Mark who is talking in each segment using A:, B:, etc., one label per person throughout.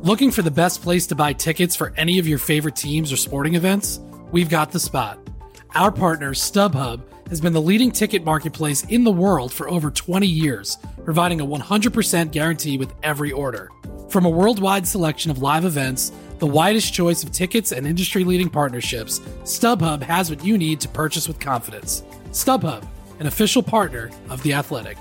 A: Looking for the best place to buy tickets for any of your favorite teams or sporting events? We've got the spot. Our partner, StubHub, has been the leading ticket marketplace in the world for over 20 years, providing a 100% guarantee with every order. From a worldwide selection of live events, the widest choice of tickets and industry-leading partnerships, StubHub has what you need to purchase with confidence. StubHub, an official partner of The Athletic.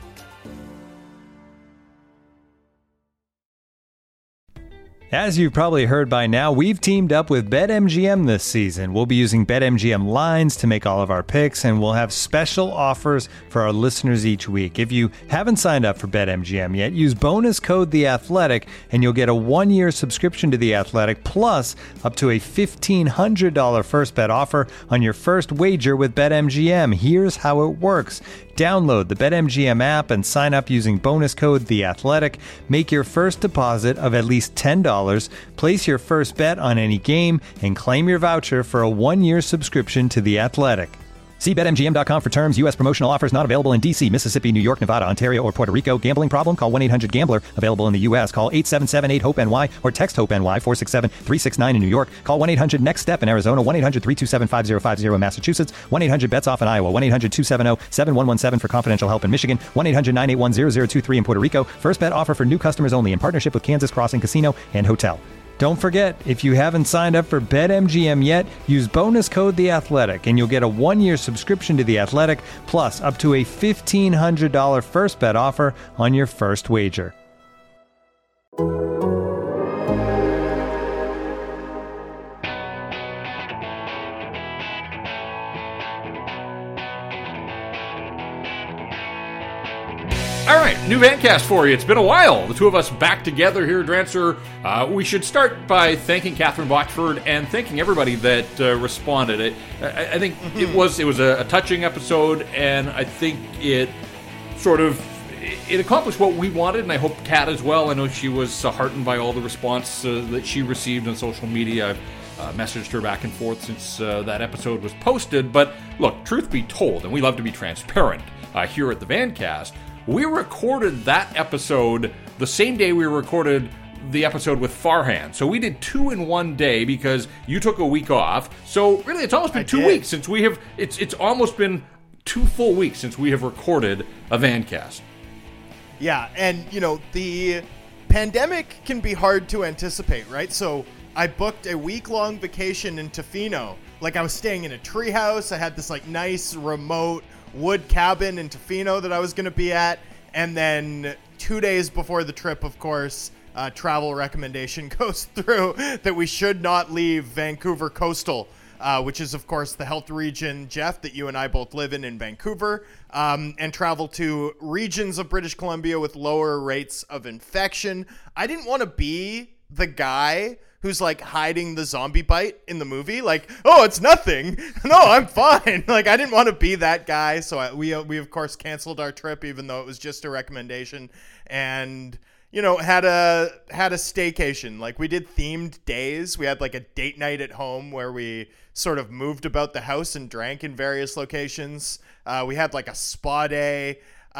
B: As you've probably heard by now, we've teamed up with BetMGM this season. We'll be using BetMGM lines to make all of our picks, and we'll have special offers for our listeners each week. If you haven't signed up for BetMGM yet, use bonus code THEATHLETIC, and you'll get a 1-year subscription to The Athletic, plus up to a $1,500 first bet offer on your first wager with BetMGM. Here's how it works. Download the BetMGM app and sign up using bonus code THEATHLETIC. Make your first deposit of at least $10. Place your first bet on any game and claim your voucher for a 1-year subscription to The Athletic. See BetMGM.com for terms. U.S. promotional offers not available in D.C., Mississippi, New York, Nevada, Ontario, or Puerto Rico. Gambling problem? Call 1-800-GAMBLER. Available in the U.S. Call 877-8-HOPE-NY or text HOPE-NY 467-369 in New York. Call 1-800-NEXT-STEP in Arizona. 1-800-327-5050 in Massachusetts. 1-800-BETS-OFF in Iowa. 1-800-270-7117 for confidential help in Michigan. 1-800-981-0023 in Puerto Rico. First bet offer for new customers only in partnership with Kansas Crossing Casino and Hotel. Don't forget, if you haven't signed up for BetMGM yet, use bonus code THEATHLETIC, and you'll get a 1-year subscription to The Athletic, plus up to a $1,500 first bet offer on your first wager.
C: All right, new Vancast for you. It's been a while. The two of us back together here at Drancer. We should start by thanking Catherine Bochford and thanking everybody that responded. I think it was a touching episode, and I think it accomplished what we wanted, and I hope Kat as well. I know she was heartened by all the response that she received on social media. I've messaged her back and forth since that episode was posted. But look, truth be told, and we love to be transparent here at the Vancast, we recorded that episode the same day we recorded the episode with Farhan. So we did 2 in 1 day because you took a week off. So really, it's almost been 2 weeks since we have. It's almost been 2 full weeks since we have recorded a Vancast.
D: Yeah, and the pandemic can be hard to anticipate, right? So I booked a week-long vacation in Tofino. Like, I was staying in a treehouse. I had this nice remote wood cabin in Tofino that I was going to be at, and then 2 days before the trip, of course, travel recommendation goes through that we should not leave Vancouver Coastal, which is, of course, the health region, Jeff, that you and I both live in Vancouver, and travel to regions of British Columbia with lower rates of infection. I didn't want to be the guy who's hiding the zombie bite in the movie. Oh, it's nothing. No, I'm fine. I didn't want to be that guy. So we of course canceled our trip, even though it was just a recommendation, and, had a staycation. We did themed days. We had a date night at home where we sort of moved about the house and drank in various locations. We had a spa day.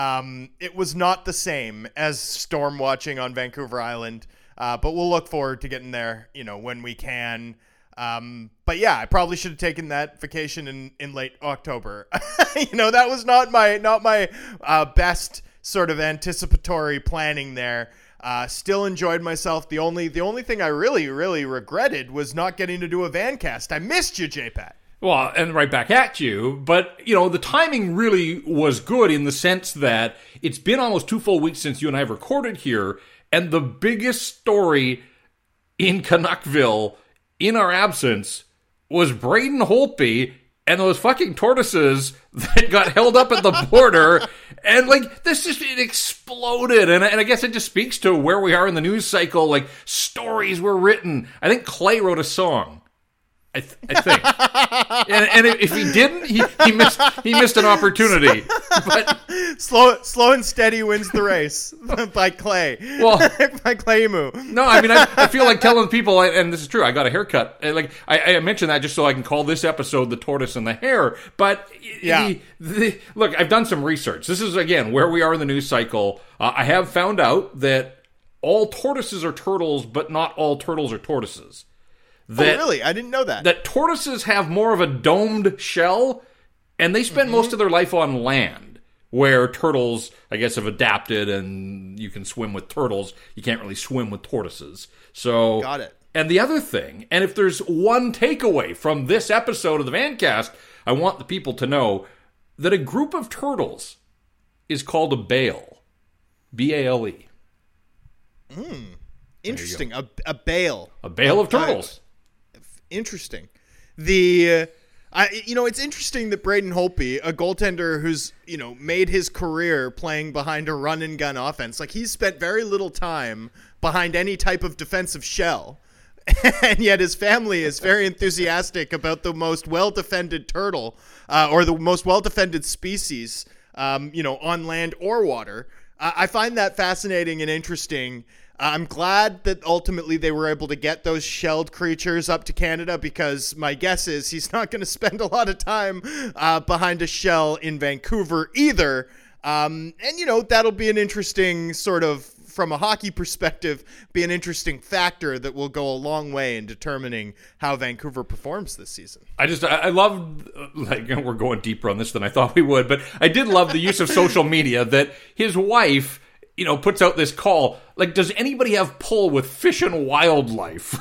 D: It was not the same as storm watching on Vancouver Island. But we'll look forward to getting there, when we can. But yeah, I probably should have taken that vacation in late October. That was not my best sort of anticipatory planning there. Still enjoyed myself. The only thing I really, really regretted was not getting to do a Vancast. I missed you, J-Pat.
C: Well, and right back at you. But, the timing really was good in the sense that it's been almost 2 full weeks since you and I have recorded here. And the biggest story in Canuckville in our absence was Braden Holtby and those fucking tortoises that got held up at the border. And this just, it exploded. And I guess it just speaks to where we are in the news cycle. Stories were written. I think Clay wrote a song. I think, and if he didn't, he missed an opportunity. But
D: slow and steady wins the race by Clay.
C: Well,
D: by Clay Emu.
C: No, I mean I feel like telling people, and this is true. I got a haircut. I mentioned that just so I can call this episode "The Tortoise and the Hare." But yeah, look, I've done some research. This is again where we are in the news cycle. I have found out that all tortoises are turtles, but not all turtles are tortoises.
D: That, oh, really? I didn't know that.
C: That tortoises have more of a domed shell, and they spend most of their life on land, where turtles, I guess, have adapted, and you can swim with turtles. You can't really swim with tortoises. So,
D: got it.
C: And the other thing, and if there's one takeaway from this episode of the Vancast, I want the people to know that a group of turtles is called a bale. B-A-L-E.
D: Interesting. A bale.
C: A bale of turtles.
D: Interesting. It's interesting that Braden Holtby, a goaltender who's, made his career playing behind a run and gun offense, like he's spent very little time behind any type of defensive shell. And yet his family is very enthusiastic about the most well-defended turtle, or the most well-defended species, on land or water. I find that fascinating and interesting. I'm glad that ultimately they were able to get those shelled creatures up to Canada, because my guess is he's not going to spend a lot of time behind a shell in Vancouver either. That'll be an interesting sort of, from a hockey perspective, be an interesting factor that will go a long way in determining how Vancouver performs this season.
C: I love, we're going deeper on this than I thought we would, but I did love the use of social media that his wife, puts out this call. Like, does anybody have pull with Fish and Wildlife?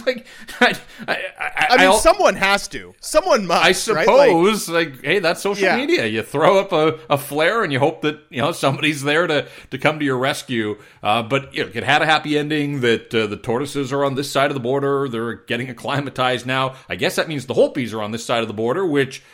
D: Someone has to. Someone must.
C: I suppose. Right? Hey, that's social media. You throw up a flare and you hope that somebody's there to come to your rescue. But it had a happy ending that the tortoises are on this side of the border. They're getting acclimatized now. I guess that means the Holtbys are on this side of the border, which,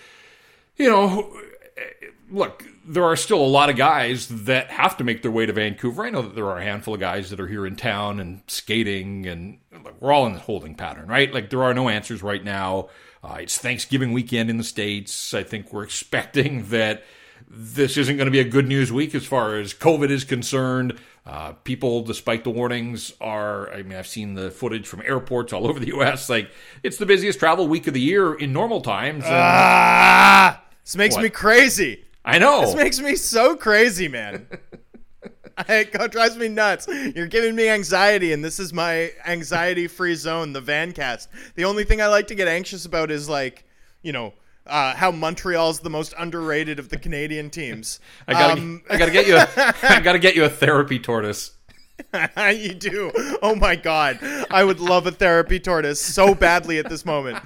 C: look, there are still a lot of guys that have to make their way to Vancouver. I know that there are a handful of guys that are here in town and skating, and we're all in the holding pattern, right? Like, there are no answers right now. It's Thanksgiving weekend in the States. I think we're expecting that this isn't going to be a good news week as far as COVID is concerned. People, despite the warnings, I've seen the footage from airports all over the U.S. Like, it's the busiest travel week of the year in normal times.
D: This makes me crazy.
C: I know.
D: This makes me so crazy, man. It drives me nuts. You're giving me anxiety, and this is my anxiety-free zone, the Vancast. The only thing I like to get anxious about is, how Montreal's the most underrated of the Canadian teams.
C: I gotta get you a therapy tortoise.
D: You do. Oh my God. I would love a therapy tortoise so badly at this moment.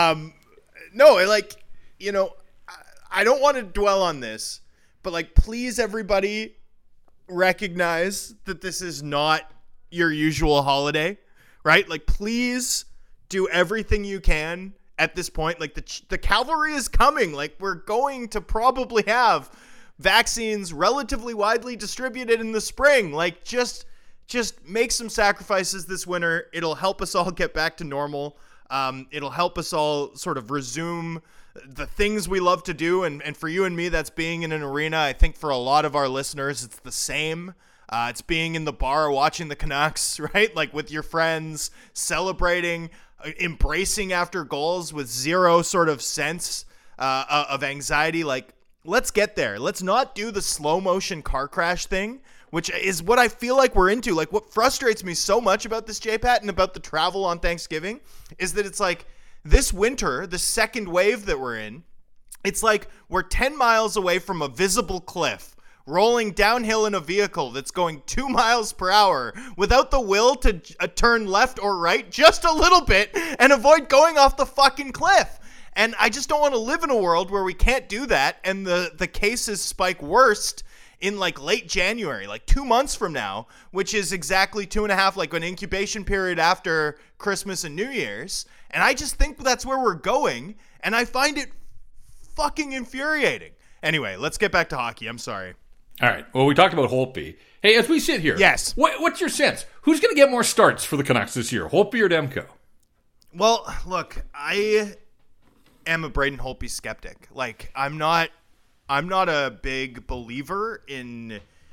D: I don't want to dwell on this, but please, everybody, recognize that this is not your usual holiday, right? Please do everything you can at this point. The cavalry is coming. We're going to probably have vaccines relatively widely distributed in the spring. Just make some sacrifices this winter. It'll help us all get back to normal. It'll help us all sort of resume the things we love to do. And for you and me, that's being in an arena. I think for a lot of our listeners, it's the same. It's being in the bar watching the Canucks, right? With your friends, celebrating, embracing after goals with zero sort of sense of anxiety. Let's get there. Let's not do the slow motion car crash thing, which is what I feel like we're into. What frustrates me so much about this, J-Pat, and about the travel on Thanksgiving is that it's this winter, the second wave that we're in, it's we're 10 miles away from a visible cliff, rolling downhill in a vehicle that's going 2 miles per hour without the will to turn left or right just a little bit and avoid going off the fucking cliff. And I just don't want to live in a world where we can't do that and the cases spike worst in late January, 2 months from now, which is exactly 2.5, an incubation period after Christmas and New Year's. And I just think that's where we're going, and I find it fucking infuriating. Anyway, let's get back to hockey. I'm sorry.
C: All right. Well, we talked about Holtby. Hey, as we sit here,
D: yes.
C: What's your sense? Who's going to get more starts for the Canucks this year, Holtby or Demko?
D: Well, look, I am a Braden Holtby skeptic. I'm not a big believer in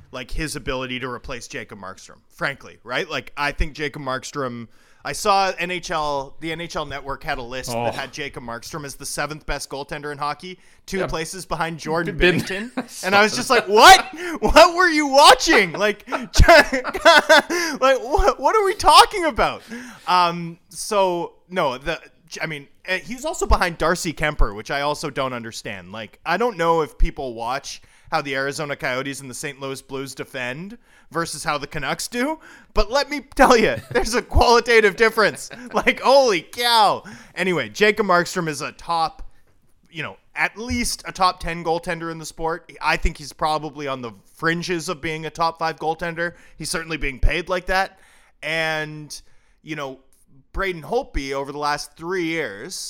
D: like his ability to replace Jacob Markstrom, frankly, right? Like I think Jacob Markstrom, I saw the NHL Network had a list that had Jacob Markstrom as the 7th best goaltender in hockey, two places behind Jordan Binnington. And I was just like, what? What were you watching? Like, like what are we talking about? So no, he was also behind Darcy Kemper, which I also don't understand. Like, I don't know if people watch how the Arizona Coyotes and the St. Louis Blues defend versus how the Canucks do, but let me tell you, there's a qualitative difference. Like, holy cow. Anyway, Jacob Markstrom is a top, at least a top 10 goaltender in the sport. I think he's probably on the fringes of being a top 5 goaltender. He's certainly being paid like that. And, Braden Holtby over the last 3 years,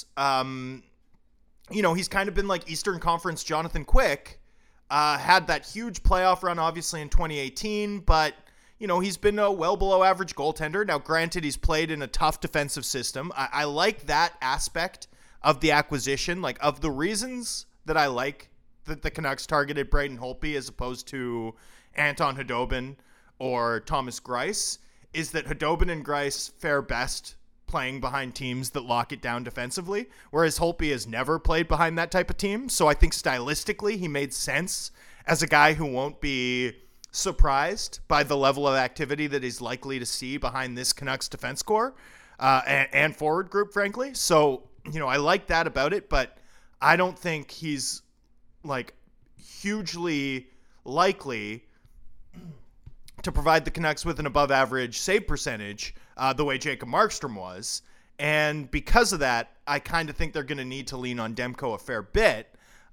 D: he's kind of been like Eastern Conference Jonathan Quick. Had that huge playoff run, obviously, in 2018, but, he's been a well below average goaltender. Now, granted, he's played in a tough defensive system. I like that aspect of the acquisition, like of the reasons that I like that the Canucks targeted Braden Holtby as opposed to Anton Khudobin or Thomas Greiss, is that Khudobin and Greiss fare best playing behind teams that lock it down defensively, whereas Holtby has never played behind that type of team. So I think stylistically he made sense as a guy who won't be surprised by the level of activity that he's likely to see behind this Canucks defense core and forward group, frankly. So, I like that about it, but I don't think he's like hugely likely to provide the Canucks with an above average save percentage the way Jacob Markstrom was. And because of that, I kind of think they're going to need to lean on Demko a fair bit,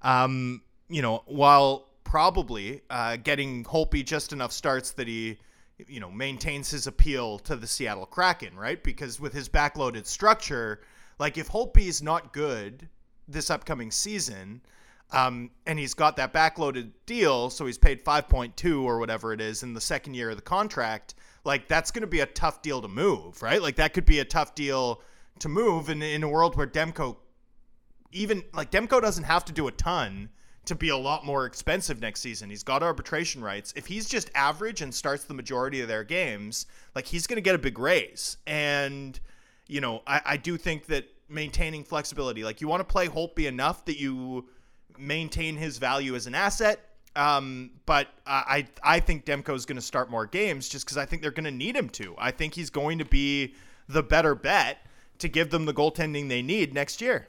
D: while probably getting Holtby just enough starts that he, maintains his appeal to the Seattle Kraken, right? Because with his backloaded structure, like if Holtby is not good this upcoming season, and he's got that backloaded deal, so he's paid 5.2 or whatever it is in the second year of the contract, like that's going to be a tough deal to move, right? Like that could be a tough deal to move in a world where Demko doesn't have to do a ton to be a lot more expensive next season. He's got arbitration rights. If he's just average and starts the majority of their games, like he's going to get a big raise. And, I do think that maintaining flexibility, like you want to play Holtby enough that you maintain his value as an asset. But I think Demko is going to start more games just because I think they're going to need him to. I think he's going to be the better bet to give them the goaltending they need next year.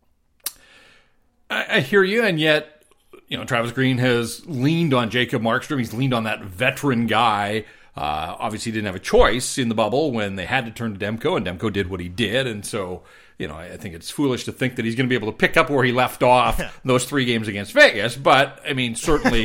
C: I hear you, and yet, Travis Green has leaned on Jacob Markstrom. He's leaned on that veteran guy. Obviously, he didn't have a choice in the bubble when they had to turn to Demko, and Demko did what he did, and so I think it's foolish to think that he's going to be able to pick up where he left off those 3 games against Vegas. But, certainly,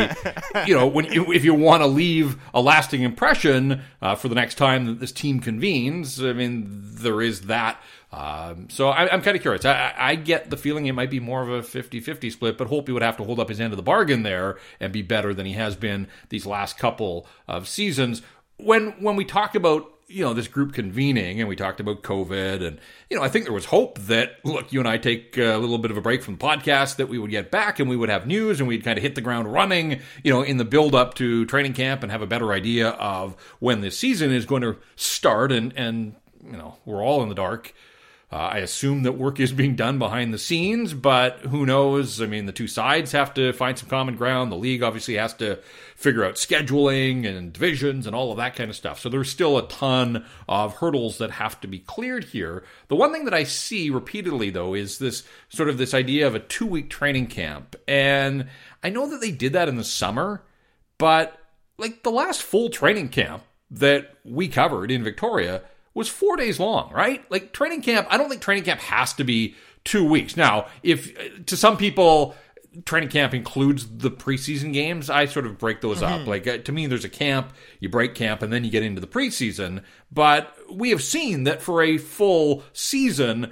C: if you want to leave a lasting impression for the next time that this team convenes, there is that. So I'm kind of curious. I get the feeling it might be more of a 50-50 split, but Holtby would have to hold up his end of the bargain there and be better than he has been these last couple of seasons. When we talk about this group convening, and we talked about COVID, and, I think there was hope that, look, you and I take a little bit of a break from the podcast, that we would get back and we would have news and we'd kind of hit the ground running, in the build up to training camp and have a better idea of when this season is going to start. And we're all in the dark. I assume that work is being done behind the scenes, but who knows? The two sides have to find some common ground. The league obviously has to figure out scheduling and divisions and all of that kind of stuff. So there's still a ton of hurdles that have to be cleared here. The one thing that I see repeatedly, though, is this idea of a 2-week training camp. And I know that they did that in the summer, but like the last full training camp that we covered in Victoria was 4 days long, right? Like training camp, I don't think training camp has to be 2 weeks. Now, if to some people, training camp includes the preseason games, I sort of break those up. Like to me, there's a camp, you break camp, and then you get into the preseason. But we have seen that for a full season,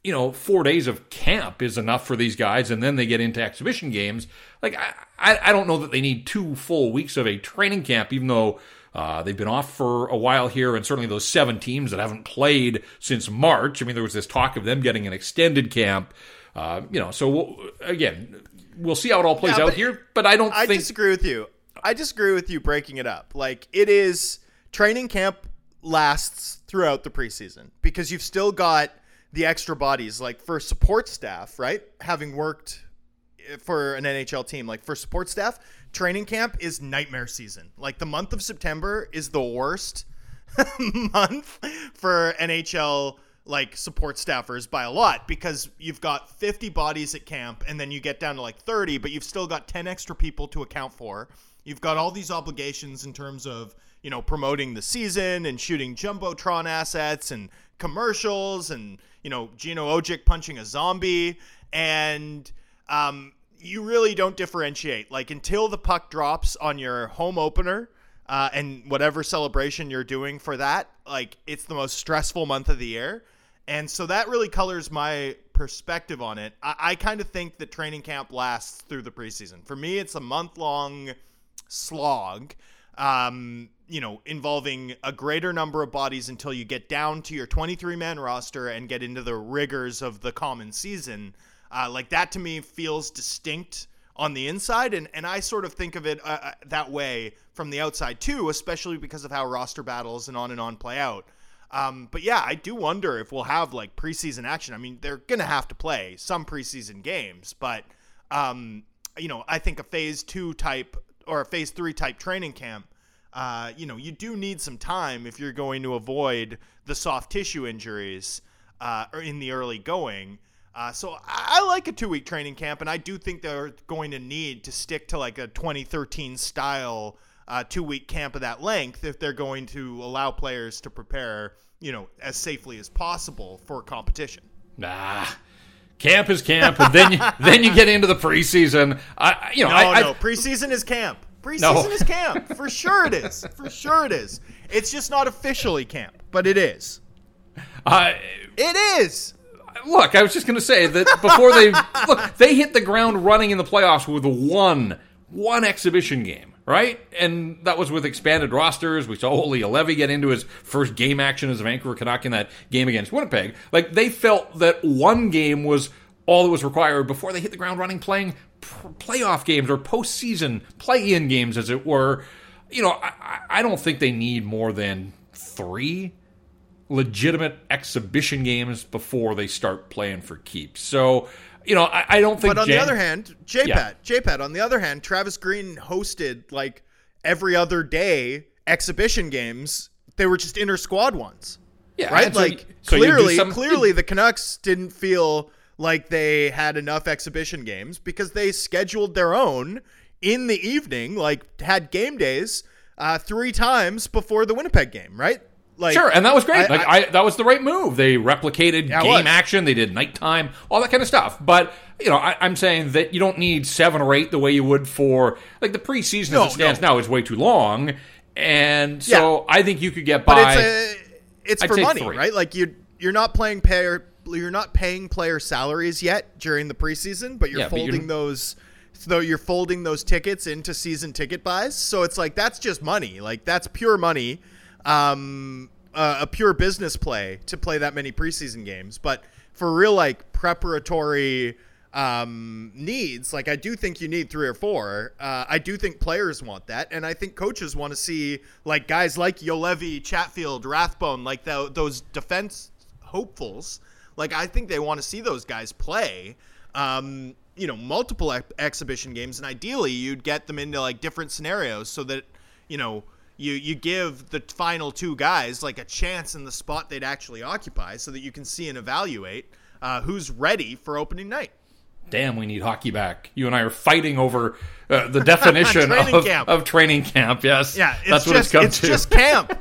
C: 4 days of camp is enough for these guys, and then they get into exhibition games. Like I don't know that they need 2 full weeks of a training camp, even though they've been off for a while here, and certainly those 7 teams that haven't played since March. There was this talk of them getting an extended camp. So again, we'll see how it all plays out here. But I disagree
D: with you. I disagree with you breaking it up. Like, it is, training camp lasts throughout the preseason because you've still got the extra bodies, like for support staff, right? Having worked for an NHL team, like for support staff, training camp is nightmare season. Like, the month of September is the worst month for NHL like support staffers by a lot, because you've got 50 bodies at camp and then you get down to like 30, but you've still got 10 extra people to account for. You've got all these obligations in terms of, you know, promoting the season and shooting Jumbotron assets and commercials and, you know, Gino Ojic punching a zombie. And you really don't differentiate. Like, until the puck drops on your home opener and whatever celebration you're doing for that, like, it's the most stressful month of the year. And so that really colors my perspective on it. I kind of think that training camp lasts through the preseason. For me, it's a month-long slog, you know, involving a greater number of bodies until you get down to your 23-man roster and get into the rigors of the common season. Like, that to me feels distinct on the inside, and I sort of think of it that way from the outside too, especially because of how roster battles and on play out. But yeah, I do wonder if we'll have like preseason action. I mean, they're going to have to play some preseason games, but you know, I think a phase 2 type or a phase 3 type training camp, you know, you do need some time if you're going to avoid the soft tissue injuries or in the early going. So I like a 2-week training camp, and I do think they're going to need to stick to like a 2013 style 2-week camp of that length if they're going to allow players to prepare, you know, as safely as possible for competition.
C: Camp is camp, and then you get into the preseason. No,
D: preseason is camp. Preseason is camp. For sure it is. For sure it is. It's just not officially camp, but it is. It is.
C: Look, I was just going to say that before they hit the ground running in the playoffs with one exhibition game, right? And that was with expanded rosters. We saw Olli Juolevi get into his first game action as a Vancouver Canuck in that game against Winnipeg. Like, they felt that one game was all that was required before they hit the ground running playing playoff games or postseason play-in games, as it were. You know, I don't think they need more than 3 legitimate exhibition games before they start playing for keeps. So, you know, I don't think.
D: But on the other hand, JPAT, on the other hand, Travis Green hosted like every other day exhibition games. They were just inter-squad ones.
C: Yeah,
D: right? Like, clearly the Canucks didn't feel like they had enough exhibition games because they scheduled their own in the evening, like had game days 3 times before the Winnipeg game, right? Like,
C: sure, and that was great. That was the right move. They replicated game action. They did nighttime, all that kind of stuff. But, you know, I'm saying that you don't need 7 or 8 the way you would for, like, the preseason as it stands now is way too long. And so I think you could get by.
D: But it's for money, 3. Right? Like, you're not paying player salaries yet during the preseason, but you're folding those. So you're folding those tickets into season ticket buys. So it's like, that's just money. Like, that's pure money. A pure business play to play that many preseason games. But for real, like, preparatory needs, like, I do think you need 3 or 4. I do think players want that, and I think coaches want to see, like, guys like Juolevi, Chatfield, Rathbone, like those defense hopefuls. Like, I think they want to see those guys play you know, multiple exhibition games, and ideally you'd get them into like different scenarios so that, you know, you give the final 2 guys like a chance in the spot they'd actually occupy so that you can see and evaluate who's ready for opening night.
C: Damn, we need hockey back. You and I are fighting over the definition of training camp. Yes,
D: yeah,
C: that's what it's come to.
D: It's just camp.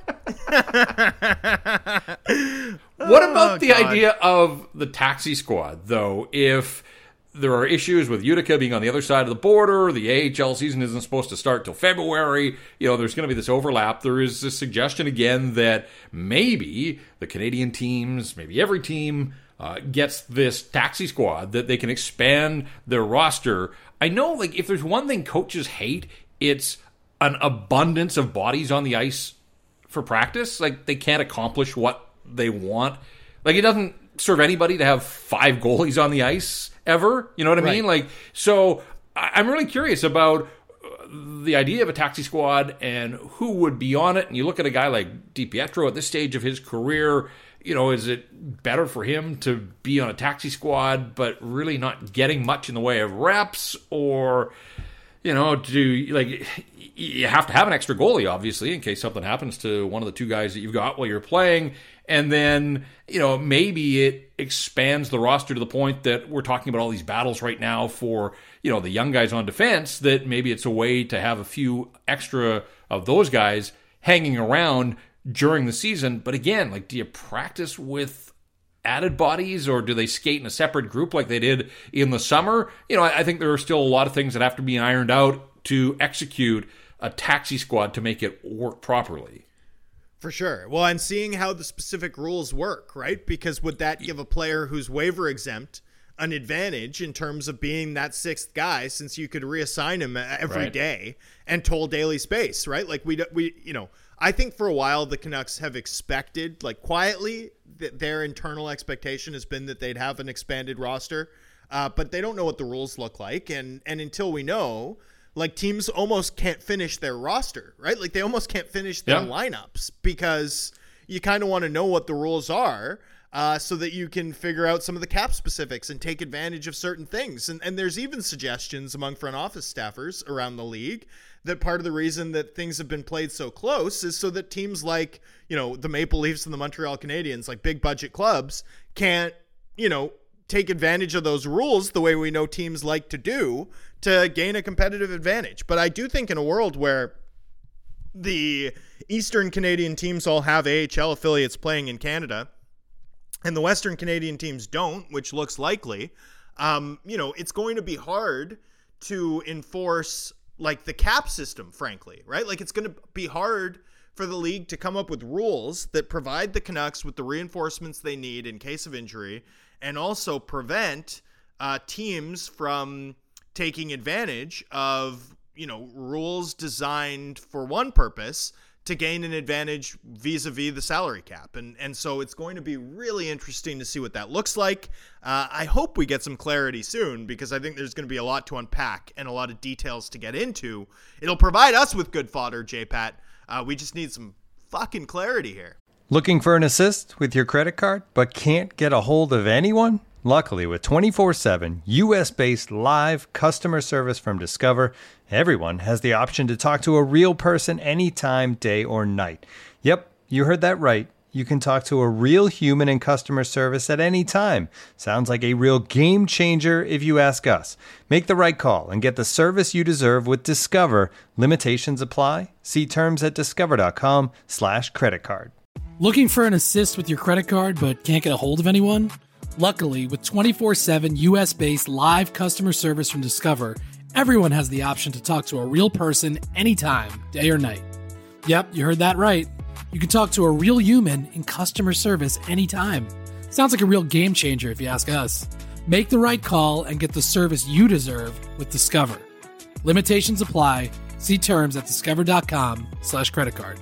C: What about the idea of the taxi squad, though? If there are issues with Utica being on the other side of the border, the AHL season isn't supposed to start till February, you know, there's going to be this overlap. There is this suggestion again that maybe the Canadian teams, maybe every team, gets this taxi squad, that they can expand their roster. I know, like, if there's one thing coaches hate, it's an abundance of bodies on the ice for practice. Like, they can't accomplish what they want. Like, it doesn't serve anybody to have 5 goalies on the ice ever. You know what I mean? Like, so I'm really curious about the idea of a taxi squad and who would be on it, and you look at a guy like DiPietro at this stage of his career, is it better for him to be on a taxi squad but really not getting much in the way of reps? Or, you have to have an extra goalie, obviously, in case something happens to one of the two guys that you've got while you're playing. And then, maybe it expands the roster to the point that we're talking about all these battles right now for, the young guys on defense, that maybe it's a way to have a few extra of those guys hanging around during the season. But again, do you practice with added bodies, or do they skate in a separate group like they did in the summer? I think there are still a lot of things that have to be ironed out to execute a taxi squad to make it work properly.
D: For sure. Well, and seeing how the specific rules work, right? Because would that give a player who's waiver exempt an advantage in terms of being that sixth guy, since you could reassign him every day and toll daily space, right? I think for a while the Canucks have expected, quietly, that their internal expectation has been that they'd have an expanded roster, but they don't know what the rules look like. And until we know, teams almost can't finish their roster, right? They almost can't finish their lineups, because you kind of want to know what the rules are, so that you can figure out some of the cap specifics and take advantage of certain things. And there's even suggestions among front office staffers around the league that part of the reason that things have been played so close is so that teams like, the Maple Leafs and the Montreal Canadiens, big budget clubs, can't, take advantage of those rules the way we know teams like to do to gain a competitive advantage. But I do think in a world where the Eastern Canadian teams all have AHL affiliates playing in Canada and the Western Canadian teams don't, which looks likely, it's going to be hard to enforce the cap system, frankly, right? It's going to be hard for the league to come up with rules that provide the Canucks with the reinforcements they need in case of injury, and also prevent teams from taking advantage of, rules designed for one purpose to gain an advantage vis-a-vis the salary cap. And so it's going to be really interesting to see what that looks like. I hope we get some clarity soon, because I think there's going to be a lot to unpack and a lot of details to get into. It'll provide us with good fodder, J-Pat. We just need some fucking clarity here.
B: Looking for an assist with your credit card, but can't get a hold of anyone? Luckily, with 24/7 U.S.-based live customer service from Discover, everyone has the option to talk to a real person anytime, day or night. Yep, you heard that right. You can talk to a real human in customer service at any time. Sounds like a real game changer if you ask us. Make the right call and get the service you deserve with Discover. Limitations apply. See terms at discover.com/creditcard.
A: Looking for an assist with your credit card but can't get a hold of anyone? Luckily, with 24/7 US-based live customer service from Discover, everyone has the option to talk to a real person anytime, day or night. Yep, you heard that right. You can talk to a real human in customer service anytime. Sounds like a real game changer if you ask us. Make the right call and get the service you deserve with Discover. Limitations apply. See terms at discover.com/creditcard.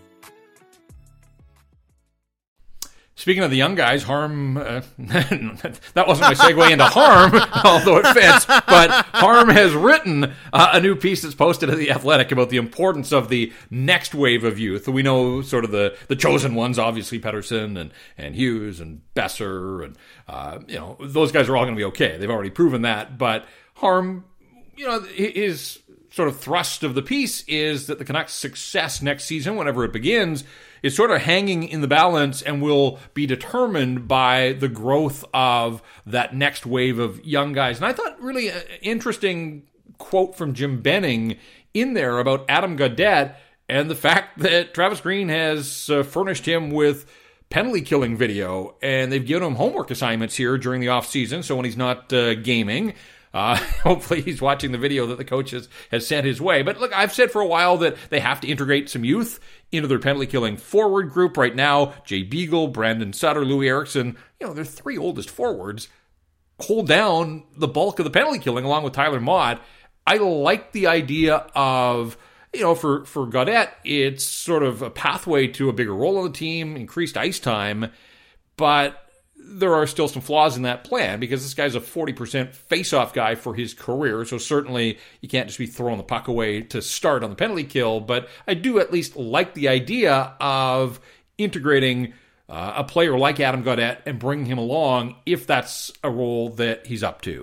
C: Speaking of the young guys, Harm, that wasn't my segue into Harm, although it fits, but Harm has written a new piece that's posted at The Athletic about the importance of the next wave of youth. We know sort of the chosen ones, obviously Pettersson and Hughes and Besser, and those guys are all going to be okay. They've already proven that, but Harm, his sort of thrust of the piece is that the Canucks' success next season, whenever it begins, is sort of hanging in the balance and will be determined by the growth of that next wave of young guys. And I thought really an interesting quote from Jim Benning in there about Adam Gaudette and the fact that Travis Green has furnished him with penalty killing video, and they've given him homework assignments here during the offseason, so when he's not gaming, hopefully he's watching the video that the coach has sent his way. But look, I've said for a while that they have to integrate some youth into their penalty killing forward group. Right now, Jay Beagle, Brandon Sutter, Louis Eriksson, their three oldest forwards hold down the bulk of the penalty killing along with Tyler Mott. I like the idea of, for Gaudette, it's sort of a pathway to a bigger role on the team, increased ice time, but there are still some flaws in that plan because this guy's a 40% face-off guy for his career. So certainly you can't just be throwing the puck away to start on the penalty kill. But I do at least like the idea of integrating a player like Adam Gaudette and bringing him along if that's a role that he's up to.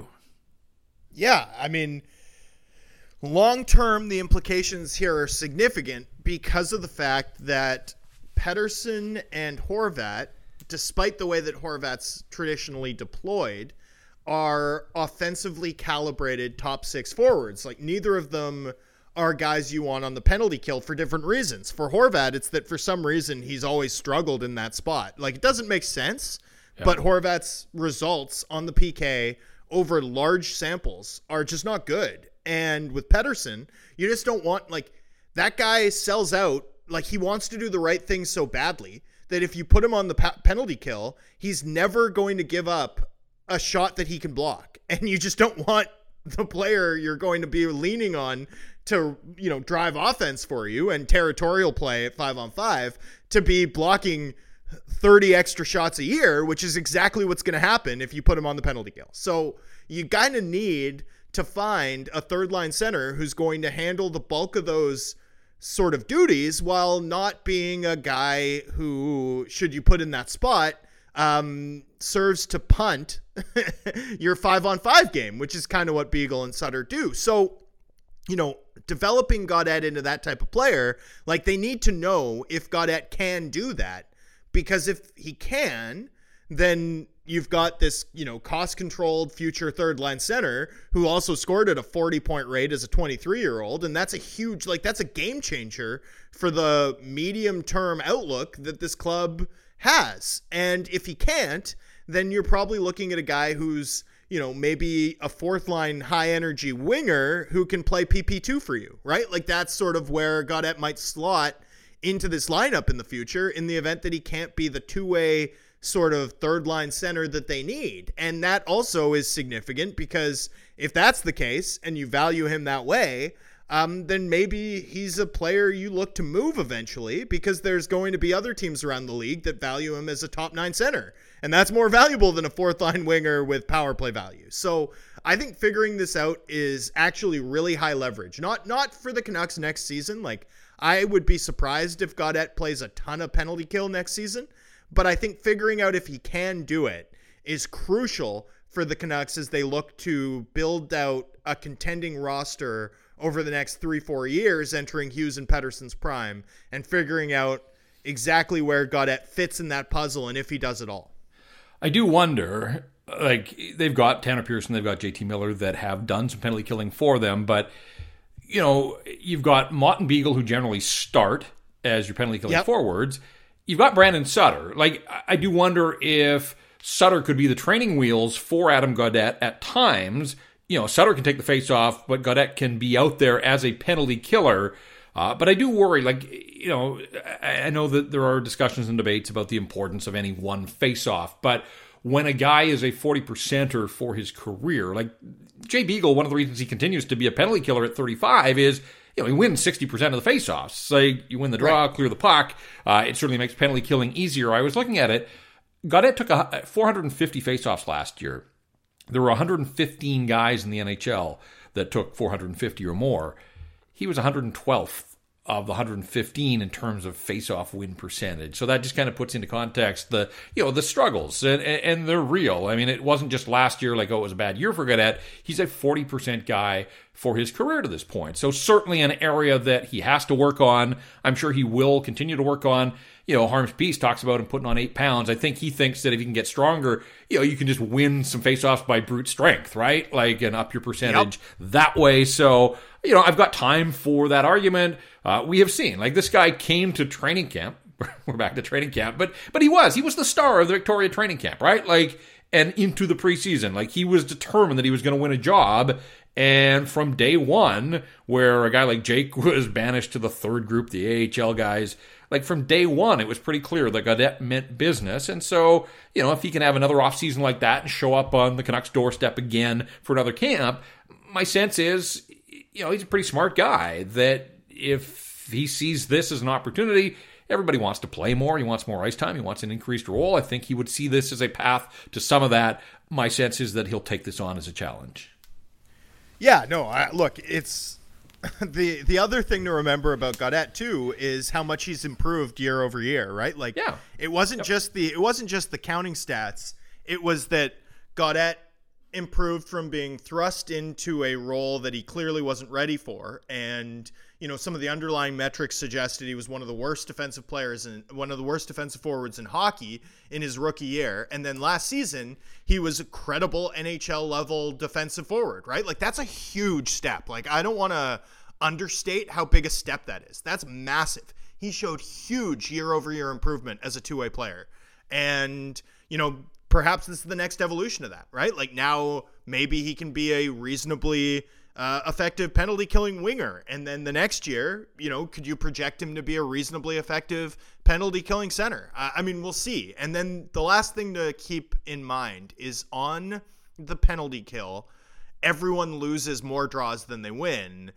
D: Yeah, I mean, long-term, the implications here are significant because of the fact that Pettersson and Horvat, despite the way that Horvat's traditionally deployed, are offensively calibrated top six forwards. Like, neither of them are guys you want on the penalty kill for different reasons. For Horvat, it's that for some reason he's always struggled in that spot. Like, it doesn't make sense, but Horvat's results on the PK over large samples are just not good. And with Pettersson, you just don't want, like, that guy sells out. Like, he wants to do the right thing so badly that if you put him on the penalty kill, he's never going to give up a shot that he can block. And you just don't want the player you're going to be leaning on to, you know, drive offense for you and territorial play at 5-on-5 to be blocking 30 extra shots a year, which is exactly what's going to happen if you put him on the penalty kill. So you kind of need to find a third line center who's going to handle the bulk of those sort of duties while not being a guy who, should you put in that spot, serves to punt your 5-on-5 game, which is kind of what Beagle and Sutter do. So, you know, developing Gaudette into that type of player, like, they need to know if Gaudette can do that, because if he can, then you've got this, you know, cost-controlled future third-line center who also scored at a 40-point rate as a 23-year-old, and that's a huge, like, that's a game changer for the medium-term outlook that this club has. And if he can't, then you're probably looking at a guy who's, you know, maybe a fourth-line high-energy winger who can play PP2 for you, right? Like, that's sort of where Gaudette might slot into this lineup in the future in the event that he can't be the two-way sort of third line center that they need. And that also is significant because if that's the case and you value him that way, then maybe he's a player you look to move eventually, because there's going to be other teams around the league that value him as a top 9 center. And that's more valuable than a fourth line winger with power play value. So I think figuring this out is actually really high leverage. Not for the Canucks next season. Like, I would be surprised if Gaudette plays a ton of penalty kill next season. But I think figuring out if he can do it is crucial for the Canucks as they look to build out a contending roster over the next 3-4 years, entering Hughes and Pettersson's prime, and figuring out exactly where Gaudette fits in that puzzle and if he does it all.
C: I do wonder, like, they've got Tanner Pearson, they've got JT Miller that have done some penalty killing for them, but, you know, you've got Mott and Beagle who generally start as your penalty killing forwards. You've got Brandon Sutter. Like, I do wonder if Sutter could be the training wheels for Adam Gaudette at times. You know, Sutter can take the face off, but Gaudette can be out there as a penalty killer. But I do worry, like, you know, I know that there are discussions and debates about the importance of any one face-off, but when a guy is a 40%er for his career, like Jay Beagle, one of the reasons he continues to be a penalty killer at 35 is, you know, he wins 60% of the faceoffs. Say you win the draw, clear the puck. It certainly makes penalty killing easier. I was looking at it. Gaudette took 450 faceoffs last year. There were 115 guys in the NHL that took 450 or more. He was 112th of the 115 in terms of face-off win percentage. So that just kind of puts into context the, you know, the struggles, and they're real. I mean, it wasn't just last year like, oh, it was a bad year for Gaudette. He's a 40% guy for his career to this point. So certainly an area that he has to work on. I'm sure he will continue to work on. You know, Harms Peace talks about him putting on 8 pounds. I think he thinks that if he can get stronger, you know, you can just win some faceoffs by brute strength, right? Like, and up your percentage that way. So, you know, I've got time for that argument. We have seen, like, this guy came to training camp. We're back to training camp, but he was the star of the Victoria training camp, right? Like, and into the preseason, like, he was determined that he was going to win a job. And from day one, where a guy like Jake was banished to the third group, the AHL guys, like, from day one, it was pretty clear that Gaudette meant business. And so, you know, if he can have another offseason like that and show up on the Canucks doorstep again for another camp, my sense is, you know, he's a pretty smart guy that if he sees this as an opportunity, everybody wants to play more. He wants more ice time. He wants an increased role. I think he would see this as a path to some of that. My sense is that he'll take this on as a challenge.
D: Yeah, no, look, it's the other thing to remember about Gaudette too is how much he's improved year over year, right? Like, it wasn't just the counting stats. It was that Gaudette improved from being thrust into a role that he clearly wasn't ready for, and some of the underlying metrics suggested he was one of the worst defensive players and one of the worst defensive forwards in hockey in his rookie year. And then last season, he was a credible NHL level defensive forward, right? Like, that's a huge step. Like, I don't want to understate how big a step that is. That's massive. He showed huge year over year improvement as a two-way player. And, perhaps this is the next evolution of that, right? Like, now maybe he can be a reasonably effective penalty killing winger. And then the next year, could you project him to be a reasonably effective penalty killing center? I mean, we'll see. And then the last thing to keep in mind is on the penalty kill, everyone loses more draws than they win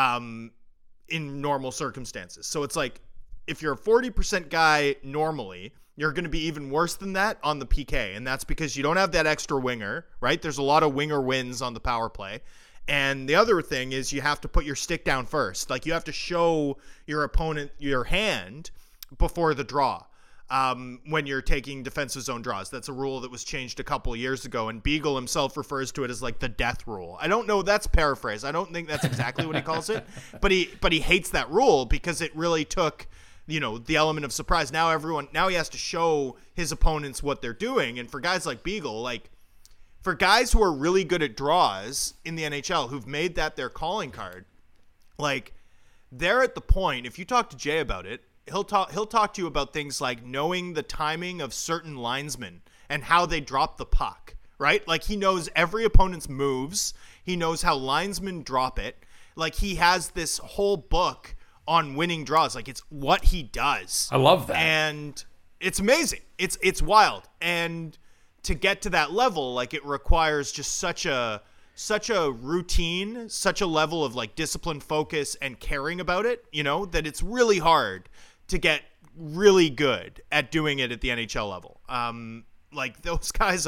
D: in normal circumstances. So it's like, if you're a 40% guy normally, you're going to be even worse than that on the PK. And that's because you don't have that extra winger, right? There's a lot of winger wins on the power play. And the other thing is you have to put your stick down first. Like, you have to show your opponent your hand before the draw when you're taking defensive zone draws. That's a rule that was changed a couple of years ago, and Beagle himself refers to it as like the death rule. I don't know. That's paraphrase. I don't think that's exactly what he calls it, but he hates that rule because it really took the element of surprise. Now he has to show his opponents what they're doing. And for guys like Beagle, like, for guys who are really good at draws in the NHL, who've made that their calling card, like, they're at the point, if you talk to Jay about it, he'll talk to you about things like knowing the timing of certain linesmen and how they drop the puck, right? Like, he knows every opponent's moves. He knows how linesmen drop it. Like, he has this whole book on winning draws. Like, it's what he does.
C: I love that.
D: And it's amazing. It's wild. And to get to that level, like, it requires just such a routine, such a level of like discipline, focus, and caring about it, that it's really hard to get really good at doing it at the NHL level. Like, those guys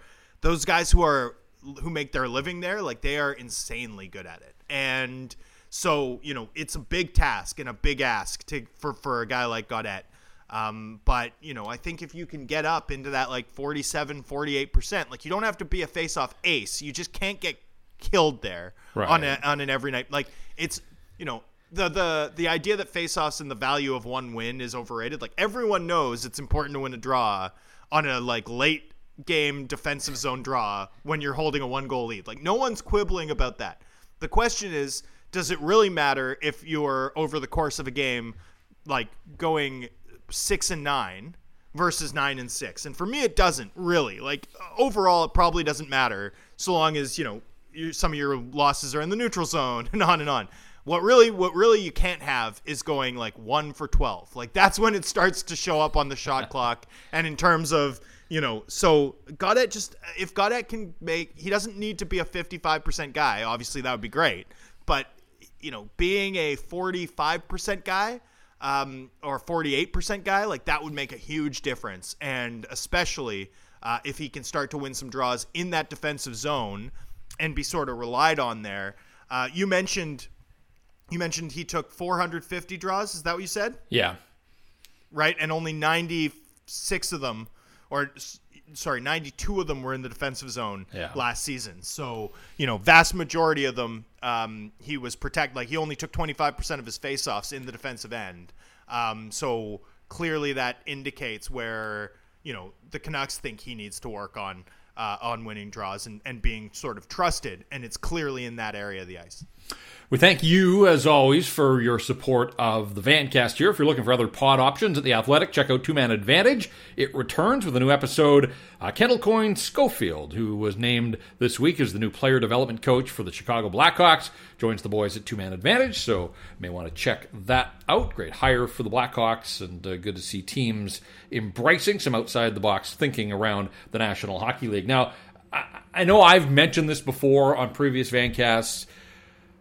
D: who make their living there, like, they are insanely good at it. And so, it's a big task and a big ask for a guy like Gaudette. But, I think if you can get up into that like 47, 48%, like, you don't have to be a face-off ace. You just can't get killed there on an every night. Like, it's, the idea that face-offs and the value of one win is overrated. Like, everyone knows it's important to win a draw on a like late game defensive zone draw when you're holding a 1-goal lead. Like, no one's quibbling about that. The question is, does it really matter if you're over the course of a game, like, going 6-9 versus 9-6? And for me, it doesn't really. Like, overall, it probably doesn't matter so long as some of your losses are in the neutral zone and on and on. What really you can't have is going like 1 for 12. Like, that's when it starts to show up on the shot clock. And in terms of so Gaudette, if Gaudette can he doesn't need to be a 55% guy. Obviously, that would be great. But being a 45% guy or 48% guy, like, that would make a huge difference. And especially if he can start to win some draws in that defensive zone and be sort of relied on there. You mentioned he took 450 draws. Is that what you said?
C: Yeah.
D: Right. And only 96 of them, 92 of them were in the defensive zone last season. So, vast majority of them, he was protected. Like, he only took 25% of his faceoffs in the defensive end. So clearly that indicates where, the Canucks think he needs to work on winning draws and being sort of trusted. And it's clearly in that area of the ice.
C: We thank you, as always, for your support of the Vancast here. If you're looking for other pod options at The Athletic, check out Two Man Advantage. It returns with a new episode. Kendall Coyne Schofield, who was named this week as the new player development coach for the Chicago Blackhawks, joins the boys at Two Man Advantage, so you may want to check that out. Great hire for the Blackhawks, and good to see teams embracing some outside-the-box thinking around the National Hockey League. Now, I know I've mentioned this before on previous Vancasts.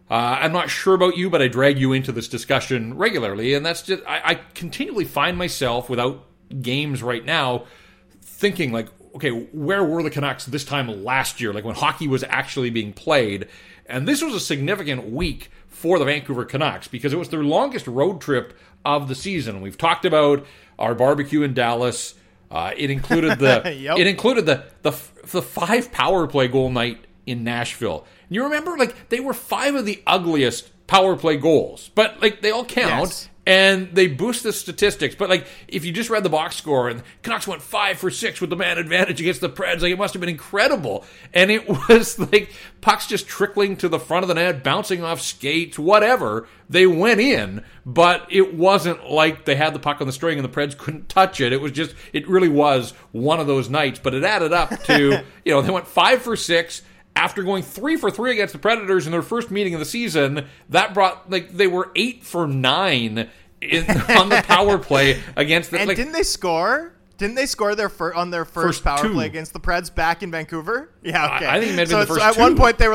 C: I'm not sure about you, but I drag you into this discussion regularly, and that's just I continually find myself without games right now thinking like, okay, where were the Canucks this time last year, like when hockey was actually being played? And this was a significant week for the Vancouver Canucks because it was their longest road trip of the season. We've talked about our barbecue in Dallas. It included the
D: Yep.
C: it included the 5 power play goal night in Nashville. And you remember, like, they were 5 of the ugliest power play goals, but like they all count.
D: Yes.
C: And they boost the statistics. But, like, if you just read the box score and Canucks went 5 for 6 with the man advantage against the Preds, like, it must have been incredible. And it was, like, pucks just trickling to the front of the net, bouncing off skates, whatever. They went in, but it wasn't like they had the puck on the string and the Preds couldn't touch it. It was just, it really was one of those nights. But it added up to, you know, they went 5 for 6. After going 3 for 3 against the Predators in their first meeting of the season, that brought, like, they were 8 for 9 on the power play against the.
D: And
C: like,
D: didn't they score? Didn't they score on their first power
C: 2.
D: play against the Preds back in Vancouver? Yeah, okay.
C: I think maybe
D: so
C: the first
D: at
C: 2.
D: one point they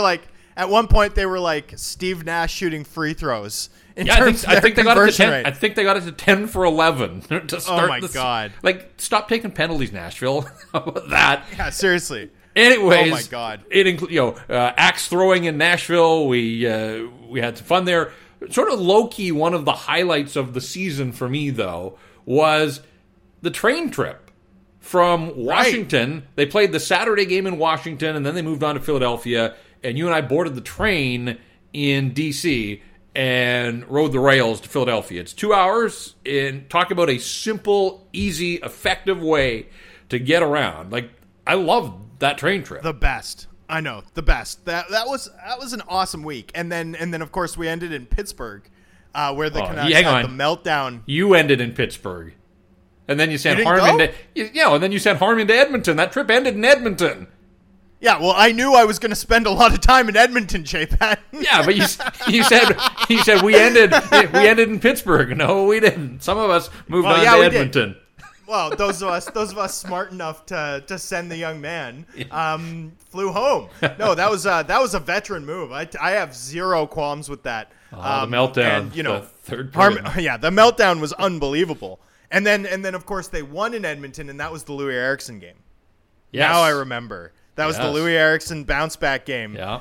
D: were like Steve Nash shooting free throws.
C: I think they got it to 10. I think they got it to 10 for 11 to start.
D: Oh my God!
C: Like, stop taking penalties, Nashville. How about that?
D: Yeah, seriously.
C: Anyways,
D: oh my God!
C: It includes axe throwing in Nashville. We had some fun there. Sort of low key, one of the highlights of the season for me though was the train trip from Washington. Right. They played the Saturday game in Washington, and then they moved on to Philadelphia. And you and I boarded the train in DC and rode the rails to Philadelphia. It's 2 hours. And talk about a simple, easy, effective way to get around. Like, I love that train trip.
D: The best. I know, the best. That was an awesome week. And then of course we ended in Pittsburgh, where the Canucks had the meltdown.
C: You ended in Pittsburgh. And then you sent Harman to Edmonton. That trip ended in Edmonton.
D: Yeah, well, I knew I was going to spend a lot of time in Edmonton, J-Pat.
C: Yeah, but you said we ended in Pittsburgh. No, we didn't. Some of us moved on to Edmonton.
D: Did. Well, those of us smart enough to send the young man flew home. No, that was a veteran move. I have zero qualms with that.
C: The meltdown,
D: and, the
C: third period.
D: The meltdown was unbelievable. And then of course they won in Edmonton, and that was the Louis Eriksson game. Yes. Now I remember. That was the Louis Eriksson bounce back game.
C: Yeah.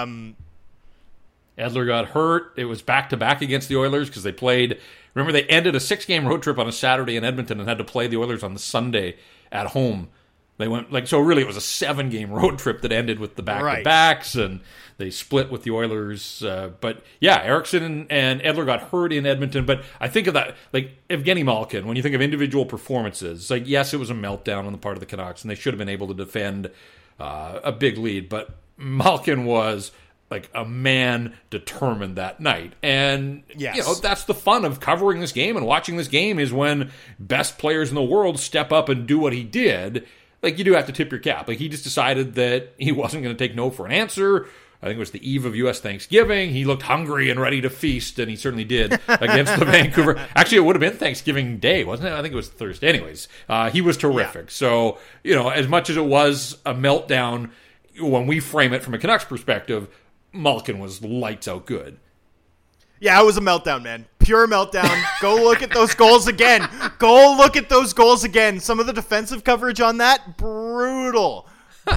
C: Edler got hurt. It was back-to-back against the Oilers because they played. Remember, they ended a 6-game road trip on a Saturday in Edmonton and had to play the Oilers on the Sunday at home. They went so really it was a 7-game road trip that ended with the back-to-backs, and they split with the Oilers. But yeah, Eriksson and Edler got hurt in Edmonton. But I think of that, like Evgeny Malkin, when you think of individual performances, like yes, it was a meltdown on the part of the Canucks, and they should have been able to defend a big lead. But Malkin was like a man determined that night. And that's the fun of covering this game and watching this game is when best players in the world step up and do what he did. Like, you do have to tip your cap. Like, he just decided that he wasn't going to take no for an answer. I think it was the eve of U.S. Thanksgiving. He looked hungry and ready to feast, and he certainly did against the Vancouver. Actually, it would have been Thanksgiving Day, wasn't it? I think it was Thursday. Anyways, he was terrific. Yeah. So, as much as it was a meltdown, when we frame it from a Canucks perspective, Malkin was lights out good.
D: Yeah, it was a meltdown, man. Pure meltdown. Go look at those goals again. Go look at those goals again. Some of the defensive coverage on that, brutal.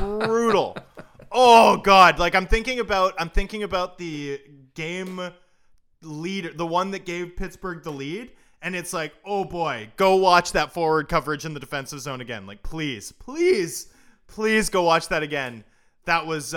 D: Oh God! Like I'm thinking about the game lead, the one that gave Pittsburgh the lead, and it's like, oh boy, go watch that forward coverage in the defensive zone again. Like, please go watch that again. That was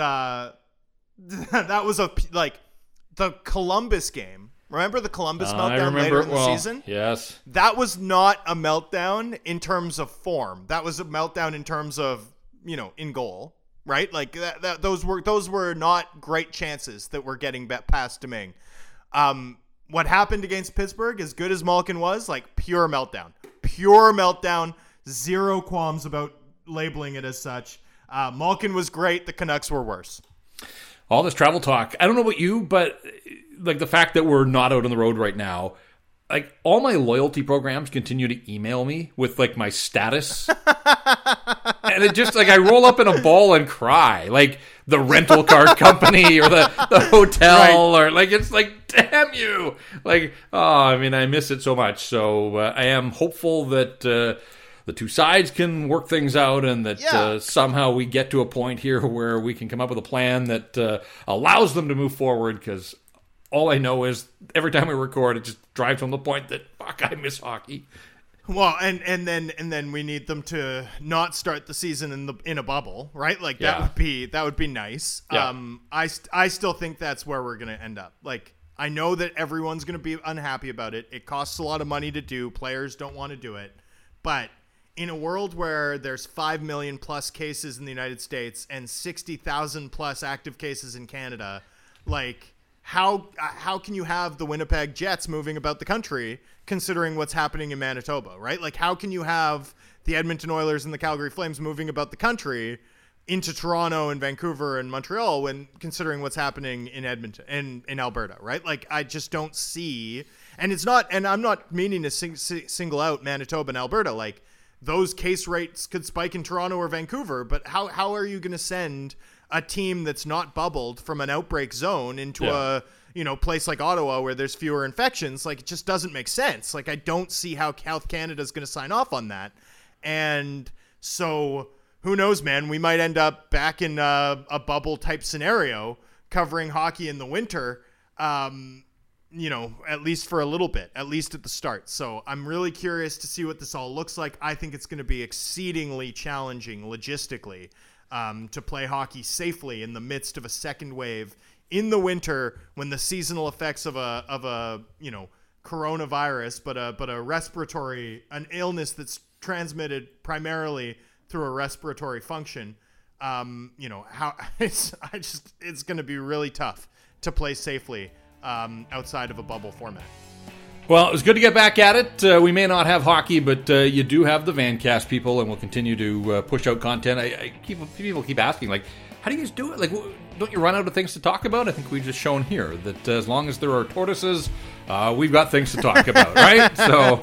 D: the Columbus game. Remember the Columbus meltdown later in the season?
C: Yes.
D: That was not a meltdown in terms of form. That was a meltdown in terms of, in goal, right? Like those were not great chances that were getting past Domingue. What happened against Pittsburgh, as good as Malkin was, like pure meltdown, zero qualms about labeling it as such. Malkin was great. The Canucks were worse.
C: All this travel talk. I don't know about you, but like the fact that we're not out on the road right now, like all my loyalty programs continue to email me with like my status. And it just like I roll up in a ball and cry. Like the rental car company or the hotel, or like, it's like, damn you. Like, I miss it so much. So I am hopeful that the two sides can work things out, and that somehow we get to a point here where we can come up with a plan that allows them to move forward, because all I know is every time we record, it just drives home the point that, fuck, I miss hockey.
D: Well, and then we need them to not start the season in a bubble, right? Like that would be nice.
C: Yeah.
D: I still think that's where we're gonna end up. Like, I know that everyone's gonna be unhappy about it. It costs a lot of money to do. Players don't want to do it, but in a world where there's 5 million plus cases in the United States and 60,000 plus active cases in Canada, like, how can you have the Winnipeg Jets moving about the country considering what's happening in Manitoba, right? Like, how can you have the Edmonton Oilers and the Calgary Flames moving about the country into Toronto and Vancouver and Montreal when considering what's happening in Edmonton and in Alberta, right? Like, I just don't see, and I'm not meaning to single out Manitoba and Alberta. Like, those case rates could spike in Toronto or Vancouver, but how are you going to send a team that's not bubbled from an outbreak zone into a place like Ottawa where there's fewer infections? Like, it just doesn't make sense. Like, I don't see how Health Canada is going to sign off on that. And so who knows, man, we might end up back in a bubble type scenario covering hockey in the winter, at least for a little bit, at least at the start. So I'm really curious to see what this all looks like. I think it's going to be exceedingly challenging logistically to play hockey safely in the midst of a second wave in the winter, when the seasonal effects of a coronavirus, but a respiratory, an illness that's transmitted primarily through a respiratory function. It's going to be really tough to play safely outside of a bubble format.
C: Well, it was good to get back at it. We may not have hockey, but you do have the Vancast people, and we'll continue to push out content. People keep asking, like, how do you guys do it? Like, don't you run out of things to talk about? I think we've just shown here that as long as there are tortoises, we've got things to talk about, right? So,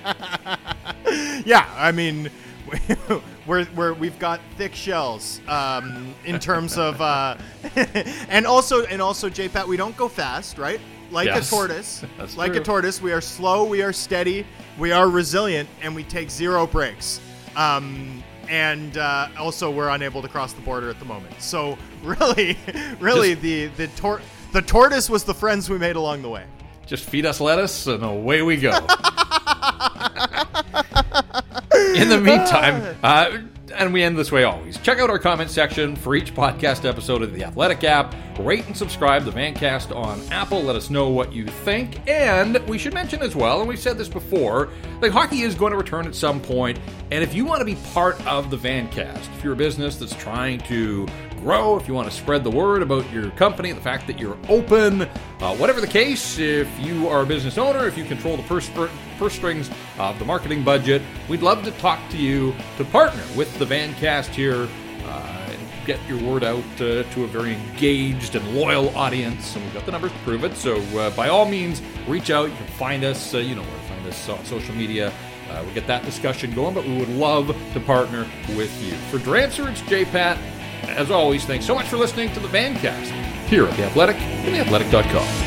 D: yeah, I mean, we've got thick shells in terms of, and also, J-Pat, we don't go fast, right? Like a tortoise.
C: That's
D: like
C: true.
D: a tortoise, we are slow, we are steady, we are resilient, and we take zero breaks. And also, we're unable to cross the border at the moment. So really, the tortoise was the friends we made along the way.
C: Just feed us lettuce, and away we go. In the meantime, and we end this way always, check out our comment section for each podcast episode of the Athletic app. Rate and subscribe to Vancast on Apple. Let us know what you think. And we should mention as well, and we've said this before, like, hockey is going to return at some point. And if you want to be part of the Vancast, if you're a business that's trying to grow, if you want to spread the word about your company, the fact that you're open, whatever the case, if you are a business owner, if you control the purse strings of the marketing budget, we'd love to talk to you to partner with the Vancast here and get your word out to a very engaged and loyal audience. And we've got the numbers to prove it. So by all means, reach out. You can find us. You know where to find us on social media. We'll get that discussion going, but we would love to partner with you. For Drancer, it's J-Pat. As always, thanks so much for listening to the Vancast here at The Athletic and TheAthletic.com.